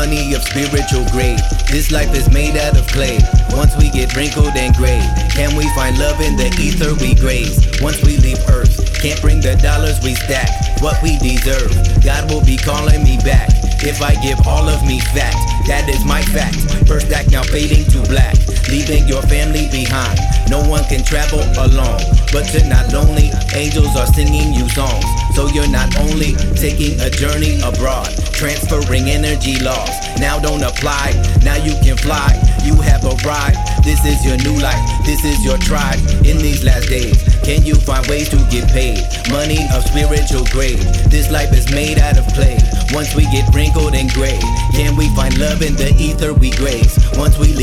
money of spiritual grade. This life is made out of clay. Once we get wrinkled and gray, can we find love in the ether we graze? Once we leave earth, can't bring the dollars we stack. What we deserve, God will be calling me back. If I give all of me fact, that is my fact. First act now fading to black, leaving your family behind. No one can travel alone, but you're not lonely. Angels are singing you songs, so you're not only taking a journey abroad, transferring energy laws. Now don't apply, now you can fly. You have arrived, this is your new life, this is your tribe. In these last days, can you find ways to get paid? Money of spiritual grade. This life is made out of clay. Once we get wrinkled and gray, can we find love in the ether we graze? Once we leave